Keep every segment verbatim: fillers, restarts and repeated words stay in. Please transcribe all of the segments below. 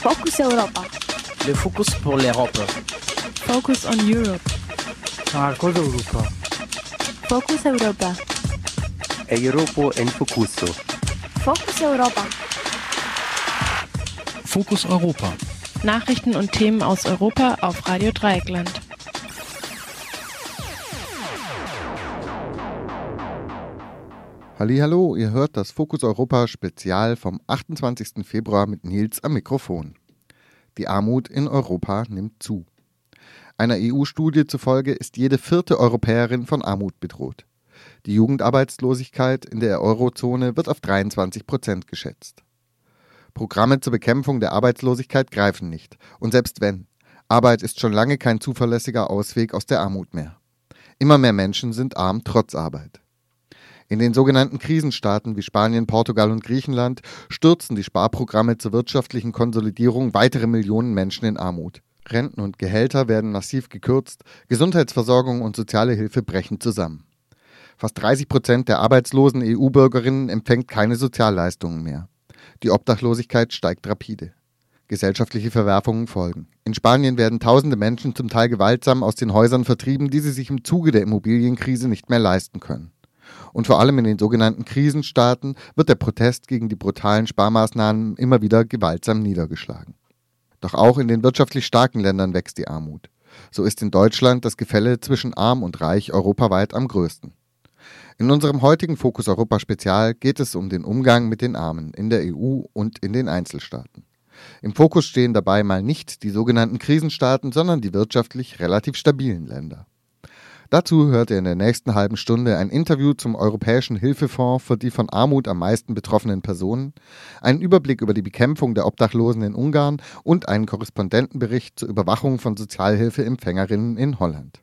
Focus Europa. Le Focus pour l'Europe. Focus on Europe. Marcos Europa. Focus Europa. Europa en Focuso. Focus Europa. Fokus Europa. Nachrichten und Themen aus Europa auf Radio Dreieckland. Hallihallo, ihr hört das Fokus Europa Spezial vom achtundzwanzigsten Februar mit Nils am Mikrofon. Die Armut in Europa nimmt zu. Einer E U-Studie zufolge ist jede vierte Europäerin von Armut bedroht. Die Jugendarbeitslosigkeit in der Eurozone wird auf dreiundzwanzig Prozent geschätzt. Programme zur Bekämpfung der Arbeitslosigkeit greifen nicht. Und selbst wenn, Arbeit ist schon lange kein zuverlässiger Ausweg aus der Armut mehr. Immer mehr Menschen sind arm trotz Arbeit. In den sogenannten Krisenstaaten wie Spanien, Portugal und Griechenland stürzen die Sparprogramme zur wirtschaftlichen Konsolidierung weitere Millionen Menschen in Armut. Renten und Gehälter werden massiv gekürzt, Gesundheitsversorgung und soziale Hilfe brechen zusammen. Fast dreißig Prozent der arbeitslosen E U-Bürgerinnen empfängt keine Sozialleistungen mehr. Die Obdachlosigkeit steigt rapide. Gesellschaftliche Verwerfungen folgen. In Spanien werden tausende Menschen zum Teil gewaltsam aus den Häusern vertrieben, die sie sich im Zuge der Immobilienkrise nicht mehr leisten können. Und vor allem in den sogenannten Krisenstaaten wird der Protest gegen die brutalen Sparmaßnahmen immer wieder gewaltsam niedergeschlagen. Doch auch in den wirtschaftlich starken Ländern wächst die Armut. So ist in Deutschland das Gefälle zwischen Arm und Reich europaweit am größten. In unserem heutigen Fokus Europa Spezial geht es um den Umgang mit den Armen in der E U und in den Einzelstaaten. Im Fokus stehen dabei mal nicht die sogenannten Krisenstaaten, sondern die wirtschaftlich relativ stabilen Länder. Dazu hört ihr in der nächsten halben Stunde ein Interview zum Europäischen Hilfefonds für die von Armut am meisten betroffenen Personen, einen Überblick über die Bekämpfung der Obdachlosen in Ungarn und einen Korrespondentenbericht zur Überwachung von Sozialhilfeempfängerinnen in Holland.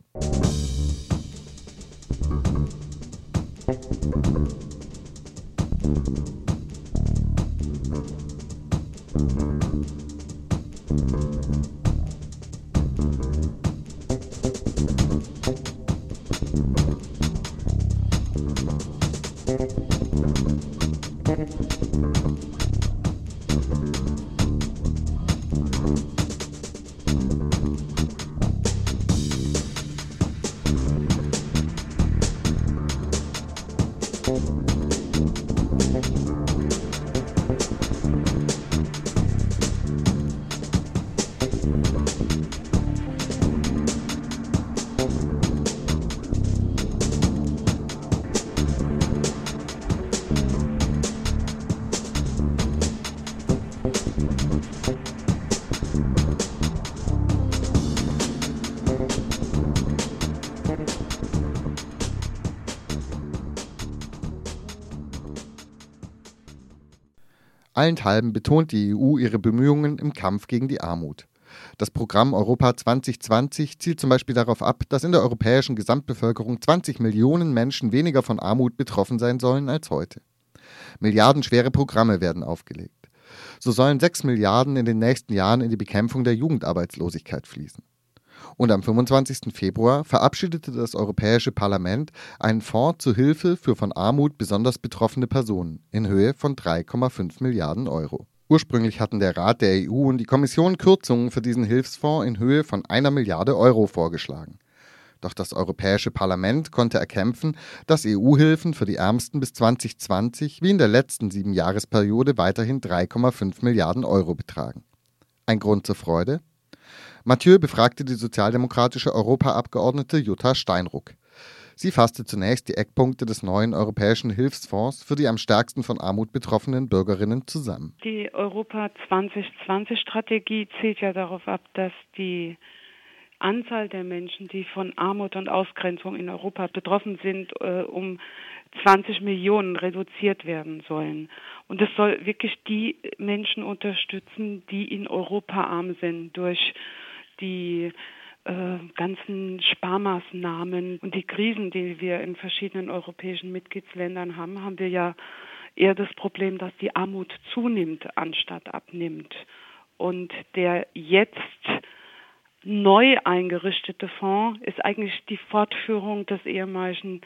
Allenthalben betont die E U ihre Bemühungen im Kampf gegen die Armut. Das Programm Europa zwanzig zwanzig zielt zum Beispiel darauf ab, dass in der europäischen Gesamtbevölkerung zwanzig Millionen Menschen weniger von Armut betroffen sein sollen als heute. Milliardenschwere Programme werden aufgelegt. So sollen sechs Milliarden in den nächsten Jahren in die Bekämpfung der Jugendarbeitslosigkeit fließen. Und am fünfundzwanzigsten Februar verabschiedete das Europäische Parlament einen Fonds zur Hilfe für von Armut besonders betroffene Personen in Höhe von drei Komma fünf Milliarden Euro. Ursprünglich hatten der Rat der E U und die Kommission Kürzungen für diesen Hilfsfonds in Höhe von einer Milliarde Euro vorgeschlagen. Doch das Europäische Parlament konnte erkämpfen, dass E U-Hilfen für die Ärmsten bis zwanzig zwanzig wie in der letzten Siebenjahresperiode weiterhin drei Komma fünf Milliarden Euro betragen. Ein Grund zur Freude? Mathieu befragte die sozialdemokratische Europaabgeordnete Jutta Steinruck. Sie fasste zunächst die Eckpunkte des neuen Europäischen Hilfsfonds für die am stärksten von Armut betroffenen Bürgerinnen zusammen. Die Europa zwanzig zwanzig-Strategie zielt ja darauf ab, dass die Anzahl der Menschen, die von Armut und Ausgrenzung in Europa betroffen sind, äh, um zwanzig Millionen reduziert werden sollen. Und es soll wirklich die Menschen unterstützen, die in Europa arm sind durch die äh, ganzen Sparmaßnahmen und die Krisen, die wir in verschiedenen europäischen Mitgliedsländern haben, haben wir ja eher das Problem, dass die Armut zunimmt, anstatt abnimmt. Und der jetzt neu eingerichtete Fonds ist eigentlich die Fortführung des ehemaligen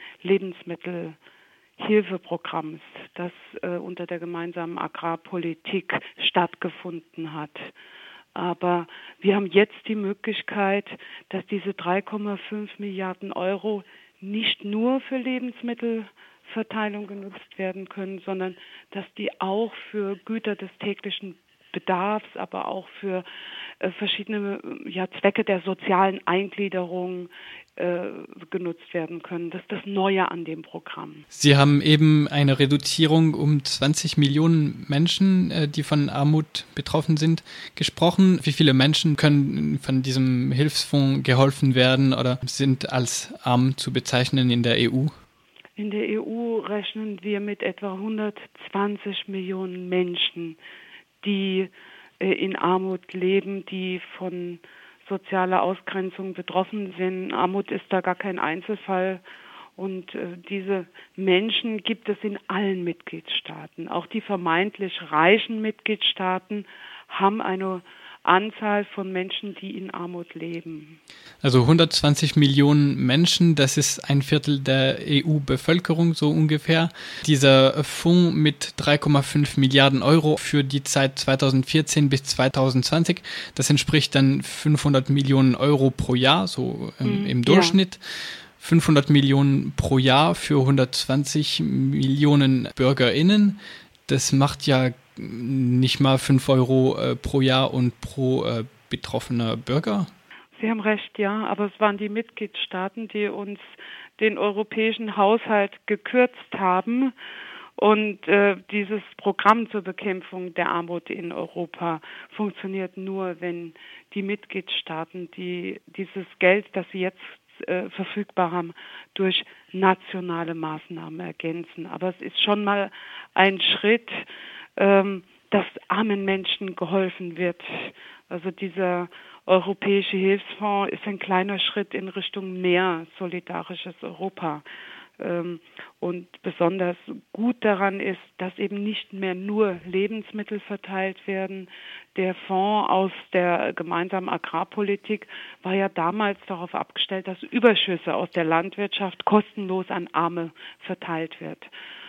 Lebensmittelhilfeprogramms, das äh, unter der gemeinsamen Agrarpolitik stattgefunden hat. Aber wir haben jetzt die Möglichkeit, dass diese drei Komma fünf Milliarden Euro nicht nur für Lebensmittelverteilung genutzt werden können, sondern dass die auch für Güter des täglichen Bedarfs, aber auch für äh, verschiedene ja, Zwecke der sozialen Eingliederung äh, genutzt werden können. Das ist das Neue an dem Programm. Sie haben eben eine Reduzierung um zwanzig Millionen Menschen, äh, die von Armut betroffen sind, gesprochen. Wie viele Menschen können von diesem Hilfsfonds geholfen werden oder sind als arm zu bezeichnen in der E U? In der E U rechnen wir mit etwa hundertzwanzig Millionen Menschen, die äh, in Armut leben, die von sozialer Ausgrenzung betroffen sind. Armut ist da gar kein Einzelfall. Und äh, diese Menschen gibt es in allen Mitgliedstaaten. Auch die vermeintlich reichen Mitgliedstaaten haben eine Anzahl von Menschen, die in Armut leben. Also hundertzwanzig Millionen Menschen, das ist ein Viertel der E U-Bevölkerung so ungefähr. Dieser Fonds mit drei Komma fünf Milliarden Euro für die Zeit zweitausendvierzehn bis zweitausendzwanzig, das entspricht dann fünfhundert Millionen Euro pro Jahr, so ähm, im Durchschnitt. Ja. fünfhundert Millionen pro Jahr für hundertzwanzig Millionen BürgerInnen. Das macht ja nicht mal fünf Euro äh, pro Jahr und pro äh, betroffener Bürger? Sie haben recht, ja, aber es waren die Mitgliedstaaten, die uns den europäischen Haushalt gekürzt haben. Und äh, dieses Programm zur Bekämpfung der Armut in Europa funktioniert nur, wenn die Mitgliedstaaten, die dieses Geld, das sie jetzt äh, verfügbar haben, durch nationale Maßnahmen ergänzen. Aber es ist schon mal ein Schritt, ähm, dass armen Menschen geholfen wird. Also dieser europäische Hilfsfonds ist ein kleiner Schritt in Richtung mehr solidarisches Europa. Ähm, und besonders gut daran ist, dass eben nicht mehr nur Lebensmittel verteilt werden. Der Fonds aus der gemeinsamen Agrarpolitik war ja damals darauf abgestellt, dass Überschüsse aus der Landwirtschaft kostenlos an Arme verteilt wird.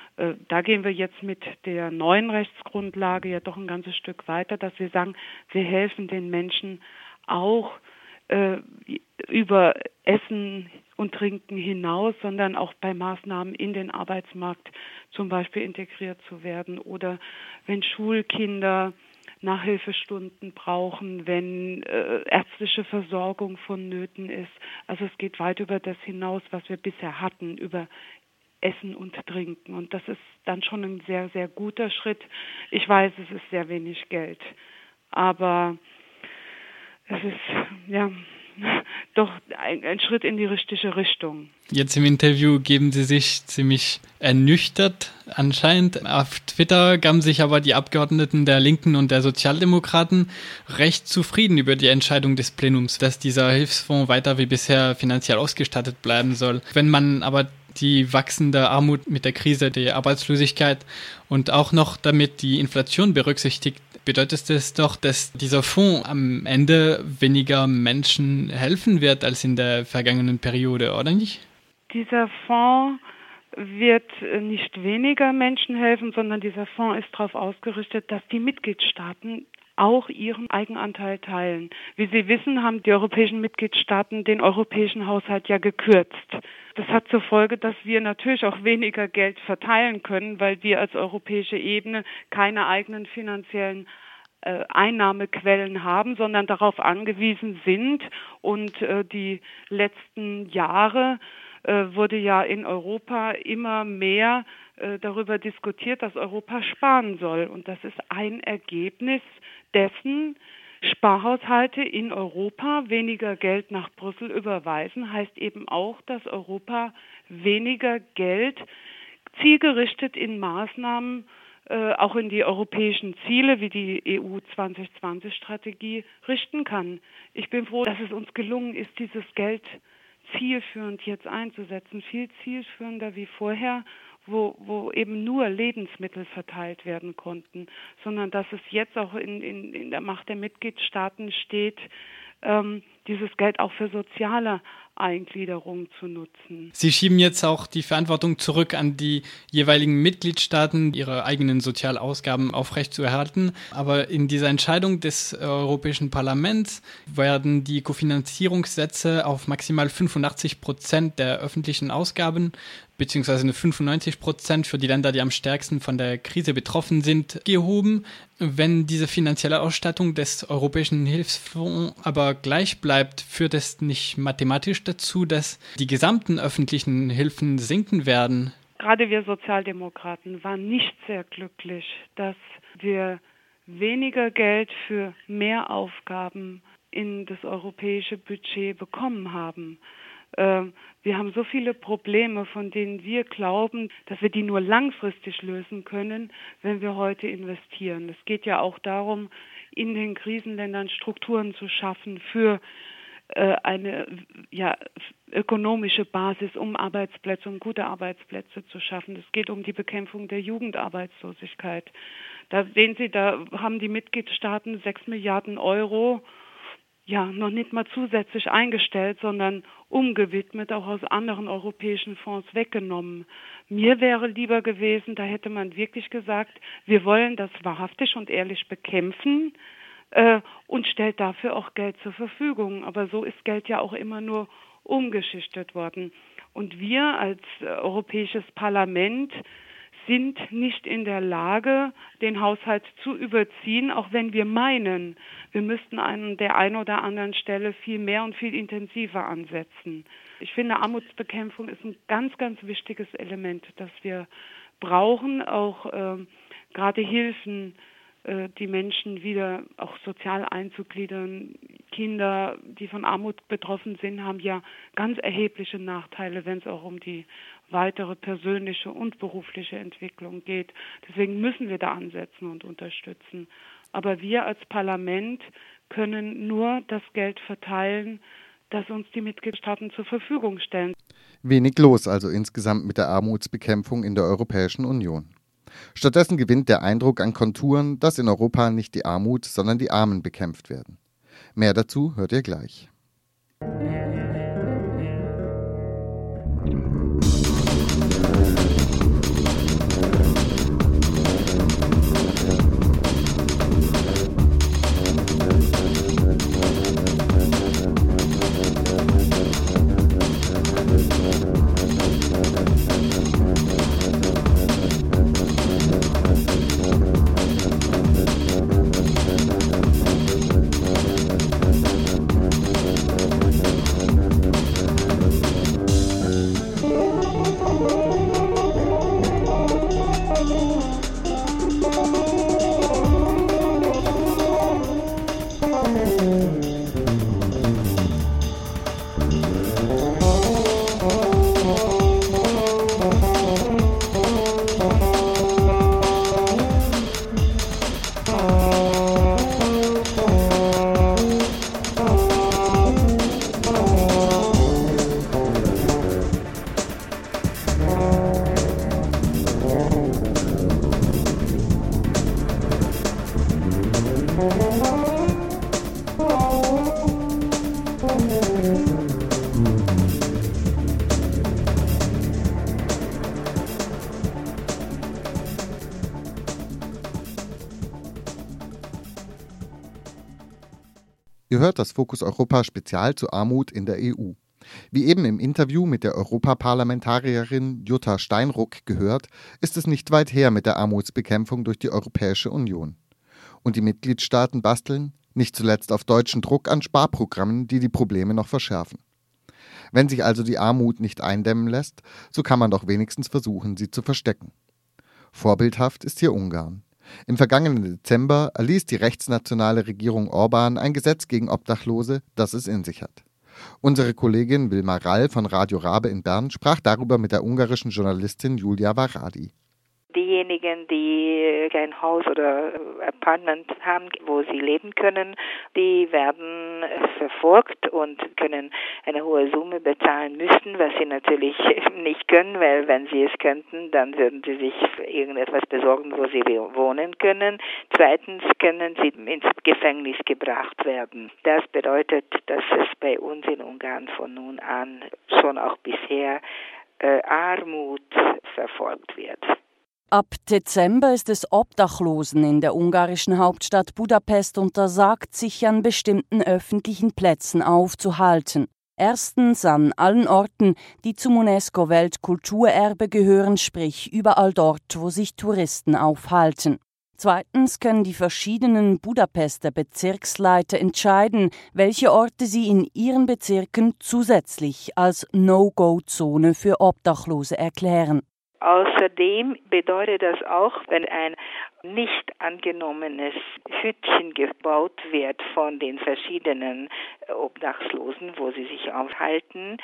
Da gehen wir jetzt mit der neuen Rechtsgrundlage ja doch ein ganzes Stück weiter, dass wir sagen, wir helfen den Menschen auch äh, über Essen und Trinken hinaus, sondern auch bei Maßnahmen in den Arbeitsmarkt zum Beispiel integriert zu werden oder wenn Schulkinder Nachhilfestunden brauchen, wenn äh, ärztliche Versorgung vonnöten ist. Also es geht weit über das hinaus, was wir bisher hatten, über Essen und Trinken. Und das ist dann schon ein sehr, sehr guter Schritt. Ich weiß, es ist sehr wenig Geld, aber es ist ja doch ein, ein Schritt in die richtige Richtung. Jetzt im Interview geben Sie sich ziemlich ernüchtert anscheinend. Auf Twitter gaben sich aber die Abgeordneten der Linken und der Sozialdemokraten recht zufrieden über die Entscheidung des Plenums, dass dieser Hilfsfonds weiter wie bisher finanziell ausgestattet bleiben soll. Wenn man aber die wachsende Armut mit der Krise der Arbeitslosigkeit und auch noch damit die Inflation berücksichtigt, bedeutet es doch, dass dieser Fonds am Ende weniger Menschen helfen wird als in der vergangenen Periode, oder nicht? Dieser Fonds wird nicht weniger Menschen helfen, sondern dieser Fonds ist darauf ausgerichtet, dass die Mitgliedstaaten auch ihren Eigenanteil teilen. Wie Sie wissen, haben die europäischen Mitgliedstaaten den europäischen Haushalt ja gekürzt. Das hat zur Folge, dass wir natürlich auch weniger Geld verteilen können, weil wir als europäische Ebene keine eigenen finanziellen äh, Einnahmequellen haben, sondern darauf angewiesen sind. Und äh, die letzten Jahre äh, wurde ja in Europa immer mehr äh, darüber diskutiert, dass Europa sparen soll. Und das ist ein Ergebnis dessen, Sparhaushalte in Europa weniger Geld nach Brüssel überweisen, heißt eben auch, dass Europa weniger Geld zielgerichtet in Maßnahmen, äh, auch in die europäischen Ziele wie die E U zwanzig zwanzig Strategie richten kann. Ich bin froh, dass es uns gelungen ist, dieses Geld zielführend jetzt einzusetzen, viel zielführender wie vorher, wo, wo eben nur Lebensmittel verteilt werden konnten, sondern dass es jetzt auch in, in, in der Macht der Mitgliedstaaten steht, ähm, dieses Geld auch für soziale Eingliederung zu nutzen. Sie schieben jetzt auch die Verantwortung zurück an die jeweiligen Mitgliedstaaten, ihre eigenen Sozialausgaben aufrechtzuerhalten. Aber in dieser Entscheidung des Europäischen Parlaments werden die Kofinanzierungssätze auf maximal fünfundachtzig Prozent der öffentlichen Ausgaben beziehungsweise fünfundneunzig Prozent für die Länder, die am stärksten von der Krise betroffen sind, gehoben. Wenn diese finanzielle Ausstattung des Europäischen Hilfsfonds aber gleich bleibt, führt es nicht mathematisch dazu, dass die gesamten öffentlichen Hilfen sinken werden? Gerade wir Sozialdemokraten waren nicht sehr glücklich, dass wir weniger Geld für mehr Aufgaben in das europäische Budget bekommen haben. Wir haben so viele Probleme, von denen wir glauben, dass wir die nur langfristig lösen können, wenn wir heute investieren. Es geht ja auch darum, in den Krisenländern Strukturen zu schaffen für eine ja, ökonomische Basis, um Arbeitsplätze, um gute Arbeitsplätze zu schaffen. Es geht um die Bekämpfung der Jugendarbeitslosigkeit. Da sehen Sie, da haben die Mitgliedstaaten sechs Milliarden Euro ja noch nicht mal zusätzlich eingestellt, sondern umgewidmet, auch aus anderen europäischen Fonds weggenommen. Mir wäre lieber gewesen, da hätte man wirklich gesagt, wir wollen das wahrhaftig und ehrlich bekämpfen äh, und stellt dafür auch Geld zur Verfügung. Aber so ist Geld ja auch immer nur umgeschichtet worden. Und wir als äh, Europäisches Parlament sind nicht in der Lage, den Haushalt zu überziehen, auch wenn wir meinen, wir müssten an der einen oder anderen Stelle viel mehr und viel intensiver ansetzen. Ich finde, Armutsbekämpfung ist ein ganz, ganz wichtiges Element, das wir brauchen, auch äh, gerade Hilfen, äh, die Menschen wieder auch sozial einzugliedern. Kinder, die von Armut betroffen sind, haben ja ganz erhebliche Nachteile, wenn es auch um die weitere persönliche und berufliche Entwicklung geht. Deswegen müssen wir da ansetzen und unterstützen. Aber wir als Parlament können nur das Geld verteilen, das uns die Mitgliedstaaten zur Verfügung stellen. Wenig los also insgesamt mit der Armutsbekämpfung in der Europäischen Union. Stattdessen gewinnt der Eindruck an Konturen, dass in Europa nicht die Armut, sondern die Armen bekämpft werden. Mehr dazu hört ihr gleich. Ihr hört das Fokus Europa Spezial zu Armut in der E U. Wie eben im Interview mit der Europaparlamentarierin Jutta Steinruck gehört, ist es nicht weit her mit der Armutsbekämpfung durch die Europäische Union. Und die Mitgliedstaaten basteln, nicht zuletzt auf deutschen Druck, an Sparprogrammen, die die Probleme noch verschärfen. Wenn sich also die Armut nicht eindämmen lässt, so kann man doch wenigstens versuchen, sie zu verstecken. Vorbildhaft ist hier Ungarn. Im vergangenen Dezember erließ die rechtsnationale Regierung Orbán ein Gesetz gegen Obdachlose, das es in sich hat. Unsere Kollegin Wilma Rall von Radio Rabe in Bern sprach darüber mit der ungarischen Journalistin Julia Varadi. Die diejenigen, die kein Haus oder Apartment haben, wo sie leben können, die werden verfolgt und können eine hohe Summe bezahlen müssen, was sie natürlich nicht können, weil wenn sie es könnten, dann würden sie sich irgendetwas besorgen, wo sie wohnen können. Zweitens können sie ins Gefängnis gebracht werden. Das bedeutet, dass es bei uns in Ungarn von nun an schon auch bisher äh, Armut verfolgt wird. Ab Dezember ist es Obdachlosen in der ungarischen Hauptstadt Budapest untersagt, sich an bestimmten öffentlichen Plätzen aufzuhalten. Erstens an allen Orten, die zum UNESCO-Weltkulturerbe gehören, sprich überall dort, wo sich Touristen aufhalten. Zweitens können die verschiedenen Budapester Bezirksleiter entscheiden, welche Orte sie in ihren Bezirken zusätzlich als No-Go-Zone für Obdachlose erklären. Außerdem bedeutet das auch, wenn ein nicht angenommenes Hütchen gebaut wird von den verschiedenen Obdachlosen, wo sie sich aufhalten.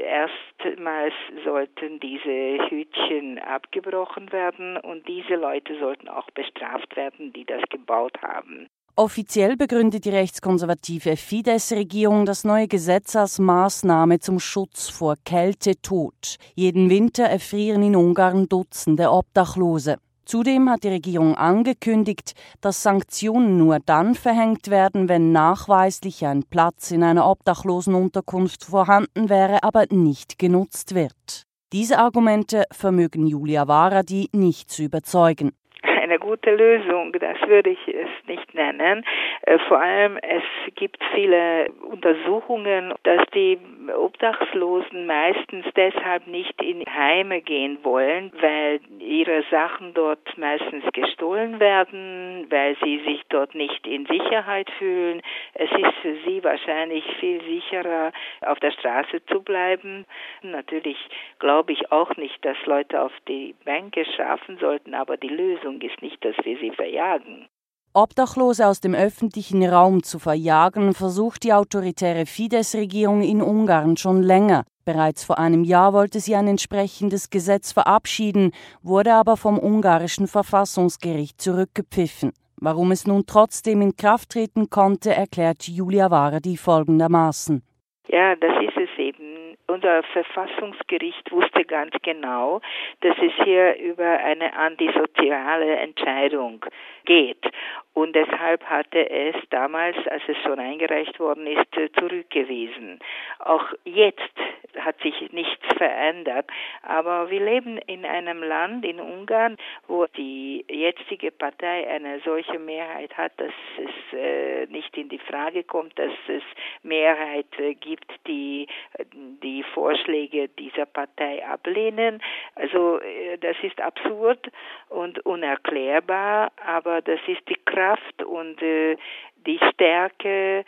Erstmals sollten diese Hütchen abgebrochen werden und diese Leute sollten auch bestraft werden, die das gebaut haben. Offiziell begründet die rechtskonservative Fidesz-Regierung das neue Gesetz als Maßnahme zum Schutz vor Kältetod. Jeden Winter erfrieren in Ungarn Dutzende Obdachlose. Zudem hat die Regierung angekündigt, dass Sanktionen nur dann verhängt werden, wenn nachweislich ein Platz in einer Obdachlosenunterkunft vorhanden wäre, aber nicht genutzt wird. Diese Argumente vermögen Julia Varadi nicht zu überzeugen. Eine gute Lösung, das würde ich es nicht nennen. Vor allem, es gibt viele Untersuchungen, dass die Obdachlosen meistens deshalb nicht in Heime gehen wollen, weil ihre Sachen dort meistens gestohlen werden, weil sie sich dort nicht in Sicherheit fühlen. Es ist für sie wahrscheinlich viel sicherer, auf der Straße zu bleiben. Natürlich glaube ich auch nicht, dass Leute auf die Bänke schaffen sollten, aber die Lösung ist nicht, dass wir sie verjagen. Obdachlose aus dem öffentlichen Raum zu verjagen, versucht die autoritäre Fidesz-Regierung in Ungarn schon länger. Bereits vor einem Jahr wollte sie ein entsprechendes Gesetz verabschieden, wurde aber vom ungarischen Verfassungsgericht zurückgepfiffen. Warum es nun trotzdem in Kraft treten konnte, erklärt Julia Varadi folgendermaßen. Ja, das ist es eben. Unser Verfassungsgericht wusste ganz genau, dass es hier über eine antisoziale Entscheidung geht. Und deshalb hatte es damals, als es schon eingereicht worden ist, zurückgewiesen. Auch jetzt hat sich nichts verändert. Aber wir leben in einem Land, in Ungarn, wo die jetzige Partei eine solche Mehrheit hat, dass es äh, nicht in die Frage kommt, dass es Mehrheit äh, gibt, die die Vorschläge dieser Partei ablehnen. Also äh, das ist absurd und unerklärbar, aber das ist die Kraft und äh, die Stärke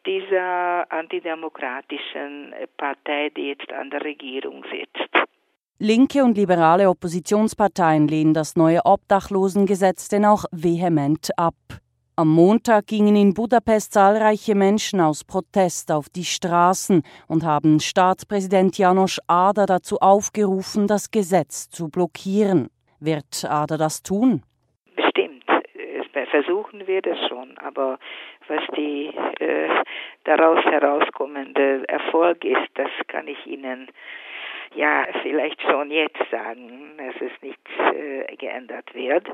dieser antidemokratischen Partei, die jetzt an der Regierung sitzt. Linke und liberale Oppositionsparteien lehnen das neue Obdachlosengesetz denn auch vehement ab. Am Montag gingen in Budapest zahlreiche Menschen aus Protest auf die Straßen und haben Staatspräsident János Áder dazu aufgerufen, das Gesetz zu blockieren. Wird Áder das tun? Bestimmt. Versuchen wir das schon. Aber was die äh, daraus herauskommende Erfolg ist, das kann ich Ihnen ja vielleicht schon jetzt sagen, dass es nichts äh, geändert wird.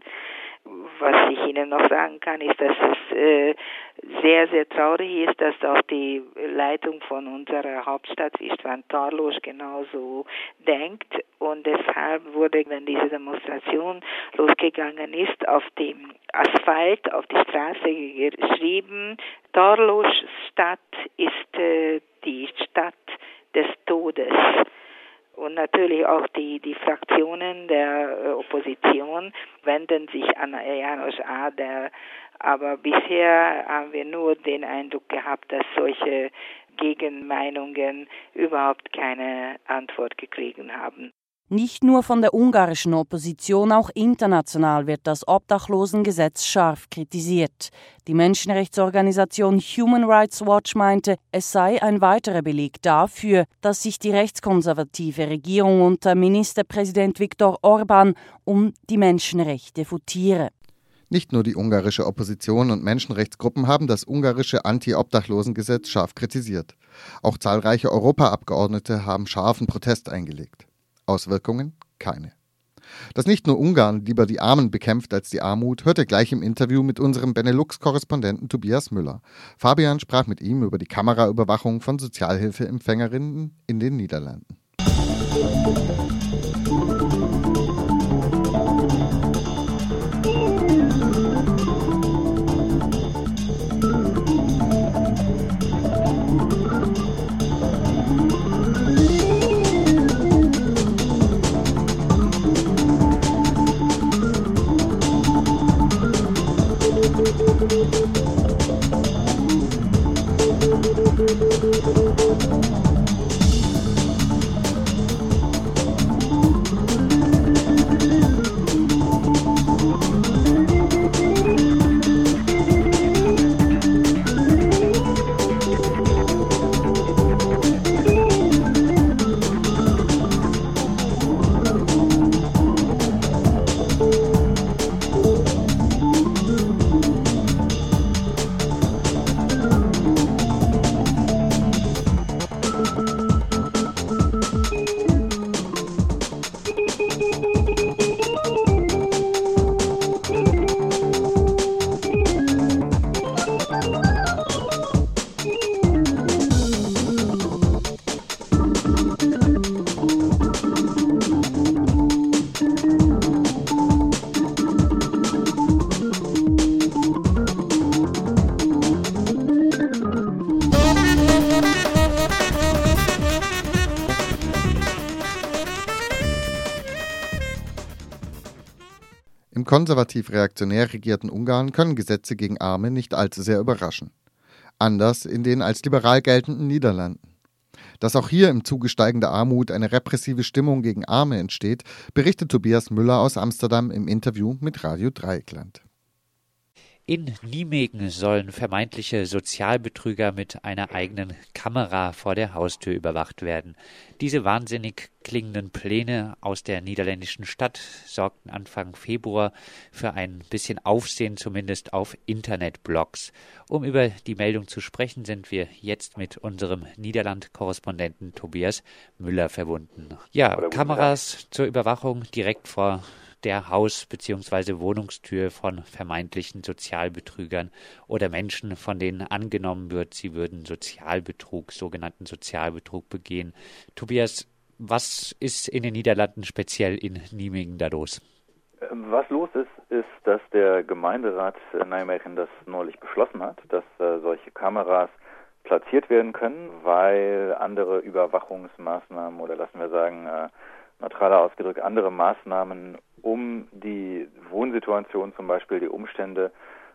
Was ich Ihnen noch sagen kann, ist, dass es äh, sehr, sehr traurig ist, dass auch die Leitung von unserer Hauptstadt István Tarlós genauso denkt. Und deshalb wurde, wenn diese Demonstration losgegangen ist, auf dem Asphalt, auf die Straße geschrieben, Tarlós Stadt ist äh, die Stadt des Todes. Und natürlich auch die, die Fraktionen der Opposition wenden sich an János Áder. Aber bisher haben wir nur den Eindruck gehabt, dass solche Gegenmeinungen überhaupt keine Antwort gekriegt haben. Nicht nur von der ungarischen Opposition, auch international wird das Obdachlosengesetz scharf kritisiert. Die Menschenrechtsorganisation Human Rights Watch meinte, es sei ein weiterer Beleg dafür, dass sich die rechtskonservative Regierung unter Ministerpräsident Viktor Orbán um die Menschenrechte futiere. Nicht nur die ungarische Opposition und Menschenrechtsgruppen haben das ungarische Anti-Obdachlosengesetz scharf kritisiert. Auch zahlreiche Europaabgeordnete haben scharfen Protest eingelegt. Auswirkungen? Keine. Dass nicht nur Ungarn lieber die Armen bekämpft als die Armut, hört ihr gleich im Interview mit unserem Benelux-Korrespondenten Tobias Müller. Fabian sprach mit ihm über die Kameraüberwachung von Sozialhilfeempfängerinnen in den Niederlanden. Im konservativ-reaktionär regierten Ungarn können Gesetze gegen Arme nicht allzu sehr überraschen. Anders in den als liberal geltenden Niederlanden. Dass auch hier im Zuge steigender Armut eine repressive Stimmung gegen Arme entsteht, berichtet Tobias Müller aus Amsterdam im Interview mit Radio Dreieckland. In Nijmegen sollen vermeintliche Sozialbetrüger mit einer eigenen Kamera vor der Haustür überwacht werden. Diese wahnsinnig klingenden Pläne aus der niederländischen Stadt sorgten Anfang Februar für ein bisschen Aufsehen, zumindest auf Internetblogs. Um über die Meldung zu sprechen, sind wir jetzt mit unserem Niederland-Korrespondenten Tobias Müller verbunden. Ja, Kameras zur Überwachung direkt vor der Haus- bzw. Wohnungstür von vermeintlichen Sozialbetrügern oder Menschen, von denen angenommen wird, sie würden Sozialbetrug, sogenannten Sozialbetrug begehen. Tobias, was ist in den Niederlanden, speziell in Nijmegen, da los? Was los ist, ist, dass der Gemeinderat Nijmegen das neulich beschlossen hat, dass äh, solche Kameras platziert werden können, weil andere Überwachungsmaßnahmen oder lassen wir sagen, äh, neutraler ausgedrückt, andere Maßnahmen, um die Wohnsituation, zum Beispiel die Umstände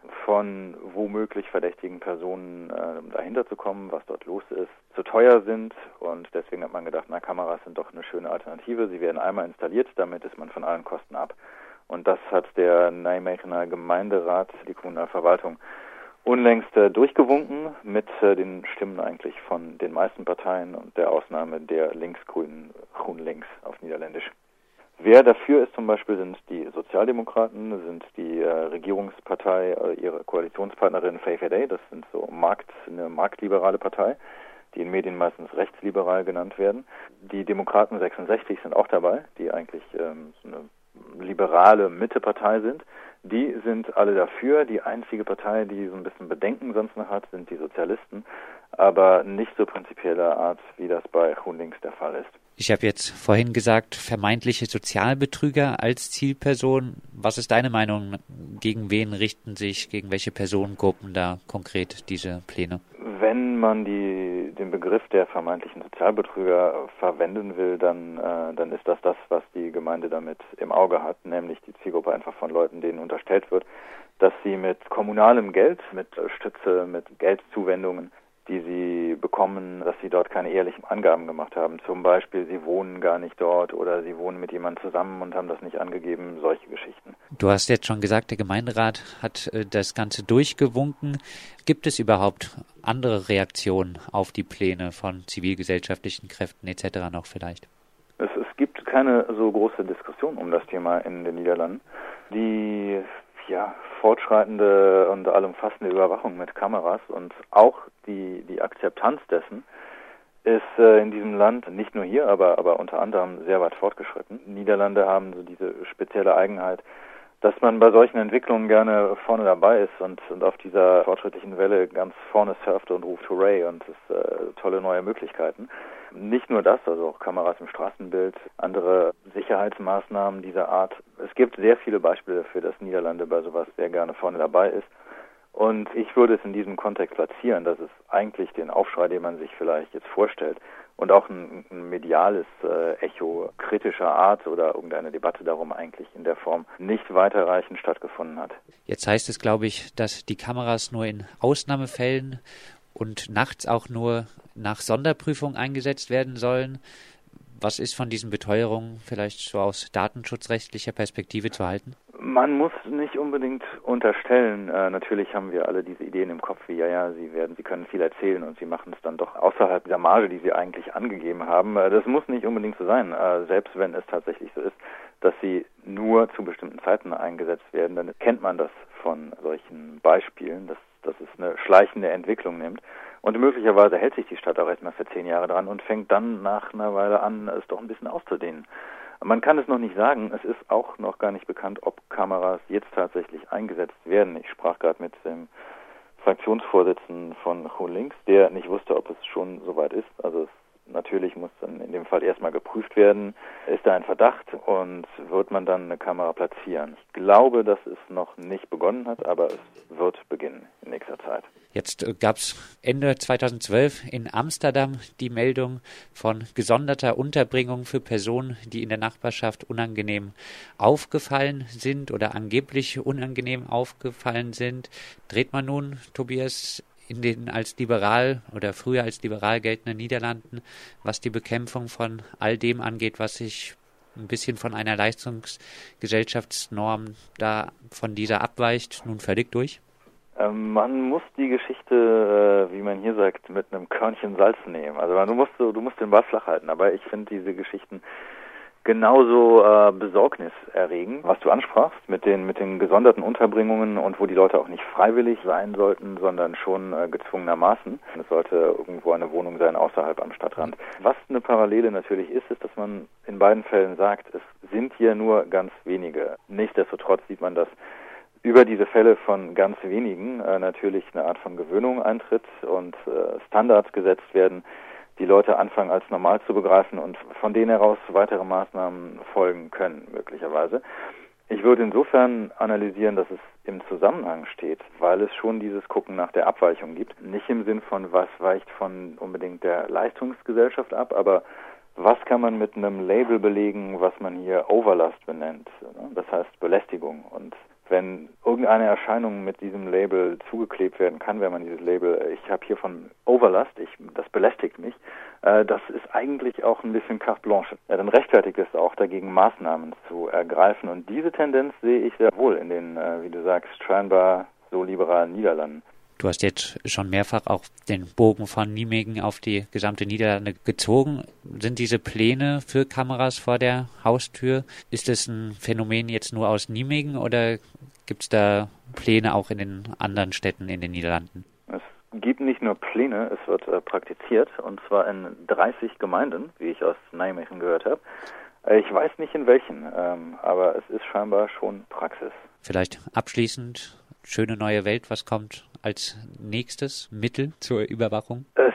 von womöglich verdächtigen Personen äh, dahinter zu kommen, was dort los ist, zu teuer sind. Und deswegen hat man gedacht, na, Kameras sind doch eine schöne Alternative. Sie werden einmal installiert, damit ist man von allen Kosten ab. Und das hat der Nijmegener Gemeinderat, die Kommunalverwaltung, unlängst äh, durchgewunken mit äh, den Stimmen eigentlich von den meisten Parteien und der Ausnahme der linksgrünen Groen-Links auf Niederländisch. Wer dafür ist zum Beispiel, sind die Sozialdemokraten, sind die äh, Regierungspartei, äh, ihre Koalitionspartnerin V V D, das sind so Markt, eine marktliberale Partei, die in Medien meistens rechtsliberal genannt werden. Die Demokraten sechsundsechzig sind auch dabei, die eigentlich ähm, so eine liberale Mittepartei sind. Die sind alle dafür. Die einzige Partei, die so ein bisschen Bedenken sonst noch hat, sind die Sozialisten, aber nicht so prinzipieller Art, wie das bei GroenLinks der Fall ist. Ich habe jetzt vorhin gesagt, vermeintliche Sozialbetrüger als Zielperson. Was ist deine Meinung? Gegen wen richten sich, gegen welche Personengruppen da konkret diese Pläne? Wenn man die, den Begriff der vermeintlichen Sozialbetrüger verwenden will, dann, äh, dann ist das das, was die Gemeinde damit im Auge hat, nämlich die Zielgruppe einfach von Leuten, denen unterstellt wird, dass sie mit kommunalem Geld, mit Stütze, mit Geldzuwendungen die sie bekommen, dass sie dort keine ehrlichen Angaben gemacht haben. Zum Beispiel, sie wohnen gar nicht dort oder sie wohnen mit jemandem zusammen und haben das nicht angegeben, solche Geschichten. Du hast jetzt schon gesagt, der Gemeinderat hat äh, das Ganze durchgewunken. Gibt es überhaupt andere Reaktionen auf die Pläne von zivilgesellschaftlichen Kräften et cetera noch vielleicht? Es, es gibt keine so große Diskussion um das Thema in den Niederlanden. Die ja, fortschreitende und allumfassende Überwachung mit Kameras und auch die, die Akzeptanz dessen ist äh, in diesem Land, nicht nur hier, aber, aber unter anderem sehr weit fortgeschritten. Die Niederlande haben so diese spezielle Eigenheit, dass man bei solchen Entwicklungen gerne vorne dabei ist und, und auf dieser fortschrittlichen Welle ganz vorne surft und ruft Hooray und es äh, tolle neue Möglichkeiten. Nicht nur das, also auch Kameras im Straßenbild, andere Sicherheitsmaßnahmen dieser Art. Es gibt sehr viele Beispiele dafür, dass Niederlande bei sowas sehr gerne vorne dabei ist. Und ich würde es in diesem Kontext platzieren, dass es eigentlich den Aufschrei, den man sich vielleicht jetzt vorstellt, und auch ein, ein mediales äh, Echo kritischer Art oder irgendeine Debatte darum eigentlich in der Form nicht weiterreichend stattgefunden hat. Jetzt heißt es, glaube ich, dass die Kameras nur in Ausnahmefällen und nachts auch nur nach Sonderprüfung eingesetzt werden sollen. Was ist von diesen Beteuerungen vielleicht so aus datenschutzrechtlicher Perspektive zu halten? Man muss nicht unbedingt unterstellen, äh, natürlich haben wir alle diese Ideen im Kopf, wie ja, ja, sie werden, sie können viel erzählen und sie machen es dann doch außerhalb dieser Marge, die sie eigentlich angegeben haben. Äh, das muss nicht unbedingt so sein, äh, selbst wenn es tatsächlich so ist, dass sie nur zu bestimmten Zeiten eingesetzt werden, dann kennt man das von solchen Beispielen, dass, dass es eine schleichende Entwicklung nimmt. Und möglicherweise hält sich die Stadt auch erstmal für zehn Jahre dran und fängt dann nach einer Weile an, es doch ein bisschen auszudehnen. Man kann es noch nicht sagen, es ist auch noch gar nicht bekannt, ob Kameras jetzt tatsächlich eingesetzt werden. Ich sprach gerade mit dem Fraktionsvorsitzenden von GroenLinks, der nicht wusste, ob es schon soweit ist. Also es, natürlich muss dann in dem Fall erstmal geprüft werden, ist da ein Verdacht und wird man dann eine Kamera platzieren. Ich glaube, dass es noch nicht begonnen hat, aber es wird beginnen in nächster Zeit. Jetzt gab es Ende zweitausendzwölf in Amsterdam die Meldung von gesonderter Unterbringung für Personen, die in der Nachbarschaft unangenehm aufgefallen sind oder angeblich unangenehm aufgefallen sind. Dreht man nun, Tobias, in den als liberal oder früher als liberal geltenden Niederlanden, was die Bekämpfung von all dem angeht, was sich ein bisschen von einer Leistungsgesellschaftsnorm da von dieser abweicht, nun völlig durch? Ähm, man muss die Geschichte, äh, wie man hier sagt, mit einem Körnchen Salz nehmen. Also man, du musst du musst den Ball flach halten, aber ich finde diese Geschichten genauso äh, besorgniserregend, was du ansprachst, mit den mit den gesonderten Unterbringungen und wo die Leute auch nicht freiwillig sein sollten, sondern schon äh, gezwungenermaßen. Es sollte irgendwo eine Wohnung sein außerhalb am Stadtrand. Was eine Parallele natürlich ist, ist, dass man in beiden Fällen sagt, es sind hier nur ganz wenige. Nichtsdestotrotz sieht man, dass über diese Fälle von ganz wenigen äh, natürlich eine Art von Gewöhnung eintritt und äh, Standards gesetzt werden, die Leute anfangen als normal zu begreifen und von denen heraus weitere Maßnahmen folgen können, möglicherweise. Ich würde insofern analysieren, dass es im Zusammenhang steht, weil es schon dieses Gucken nach der Abweichung gibt. Nicht im Sinn von, was weicht von unbedingt der Leistungsgesellschaft ab, aber was kann man mit einem Label belegen, was man hier Overlast benennt, das heißt Belästigung. Und wenn irgendeine Erscheinung mit diesem Label zugeklebt werden kann, wenn man dieses Label, ich habe hier von Overlast, ich, das belästigt mich, äh, das ist eigentlich auch ein bisschen carte blanche. Ja, dann rechtfertigt es auch dagegen, Maßnahmen zu ergreifen. Und diese Tendenz sehe ich sehr wohl in den, äh, wie du sagst, scheinbar so liberalen Niederlanden. Du hast jetzt schon mehrfach auch den Bogen von Nijmegen auf die gesamte Niederlande gezogen. Sind diese Pläne für Kameras vor der Haustür, ist es ein Phänomen jetzt nur aus Nijmegen oder gibt es da Pläne auch in den anderen Städten in den Niederlanden? Es gibt nicht nur Pläne, es wird äh, praktiziert und zwar in dreißig Gemeinden, wie ich aus Nijmegen gehört habe. Äh, ich weiß nicht in welchen, ähm, aber es ist scheinbar schon Praxis. Vielleicht abschließend, schöne neue Welt, was kommt als nächstes Mittel zur Überwachung? Es,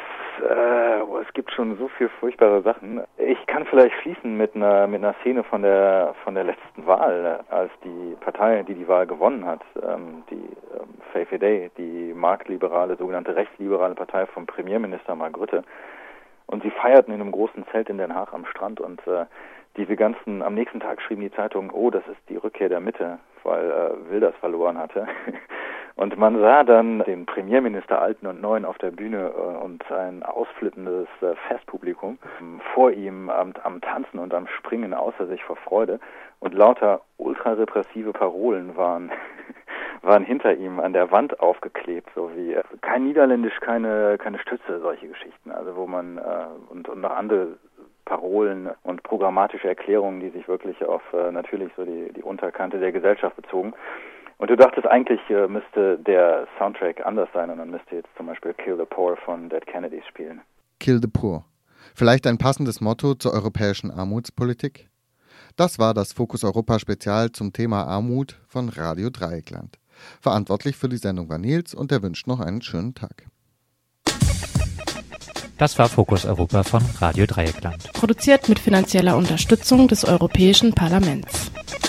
äh, oh, es gibt schon so viele furchtbare Sachen. Ich kann vielleicht schließen mit einer mit einer Szene von der von der letzten Wahl, als die Partei, die die Wahl gewonnen hat, ähm, die ähm, V V D, die marktliberale, sogenannte rechtsliberale Partei vom Premierminister Mark Rutte, und sie feierten in einem großen Zelt in Den Haag am Strand und äh, diese ganzen, am nächsten Tag schrieben die Zeitungen, oh, das ist die Rückkehr der Mitte, weil äh, Wilders verloren hatte. Und man sah dann den Premierminister Alten und Neuen auf der Bühne äh, und ein ausflippendes äh, Festpublikum ähm, vor ihm am, am Tanzen und am Springen außer sich vor Freude. Und lauter ultrarepressive Parolen waren waren hinter ihm an der Wand aufgeklebt, so wie äh, kein Niederländisch, keine keine Stütze, solche Geschichten. Also wo man äh, und, und noch andere Parolen und programmatische Erklärungen, die sich wirklich auf äh, natürlich so die, die Unterkante der Gesellschaft bezogen. Und du dachtest, eigentlich äh, müsste der Soundtrack anders sein und man müsste jetzt zum Beispiel Kill the Poor von Dead Kennedys spielen. Kill the Poor. Vielleicht ein passendes Motto zur europäischen Armutspolitik? Das war das Fokus Europa Spezial zum Thema Armut von Radio Dreieckland. Verantwortlich für die Sendung war Nils und er wünscht noch einen schönen Tag. Das war Fokus Europa von Radio Dreieckland. Produziert mit finanzieller Unterstützung des Europäischen Parlaments.